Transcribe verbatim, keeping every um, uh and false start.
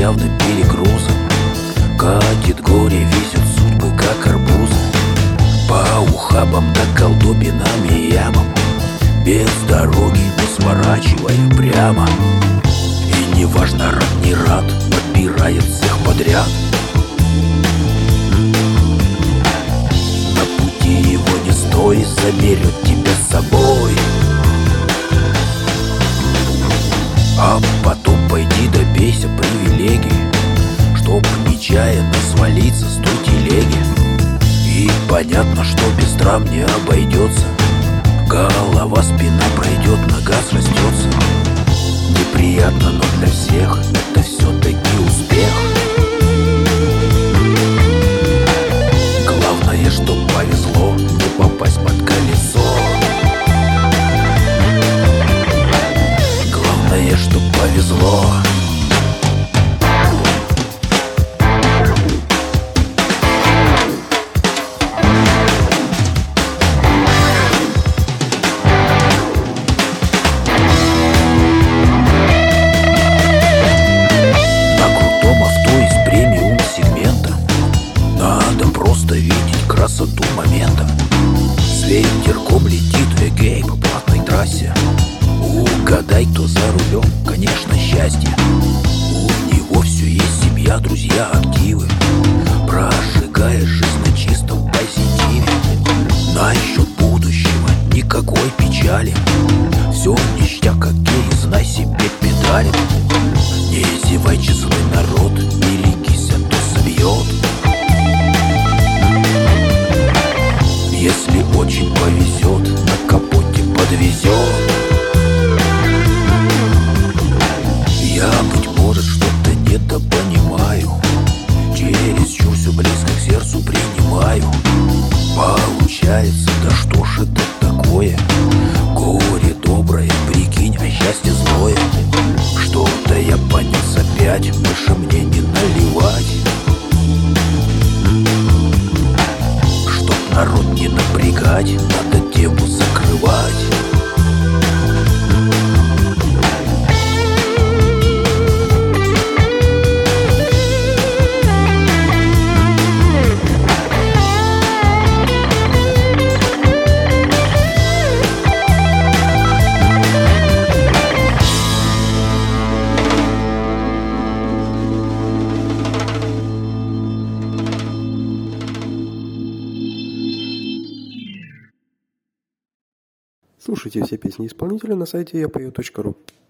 явно перегрузом. Катит горе, висят судьбы, как арбузы. По ухабам да колдобинам и ямам, без дороги, не сворачивая прямо. И неважно, рад не рад, подбирает всех подряд. На пути его не стой, заберет тебя с собой. А потом пойди добейся привилегий, чтоб нечаянно свалиться с той телеги. И понятно, что без драм не обойдется. Голова, спина пройдет, нога срастется. Неприятно, но для всех это все-таки успех. Главное, что повезло не попасть под колесо. Главное, что повезло. Красоту момента. С ветерком летит эгей по платной трассе. Угадай, кто за рулем, конечно, счастье. У него все есть, семья, друзья, активы. Прожигая жизнь на чистом позитиве. Насчет будущего никакой печали. Все ништяк, как гей, знай себе педали. Не зевай, честный народ, берегись, а то собьет. Если очень повезет, на капоте подвезет. Я, быть может, что-то недопонимаю. Чересчур все близко к сердцу принимаю. Получается, да что ж это такое? Горе доброе, прикинь, а счастье злое. Что-то я понес опять, больше мне не наливать. Народ не напрягать, надо тему закрывать. Слушайте все песни исполнителя на сайте я пою точка ру.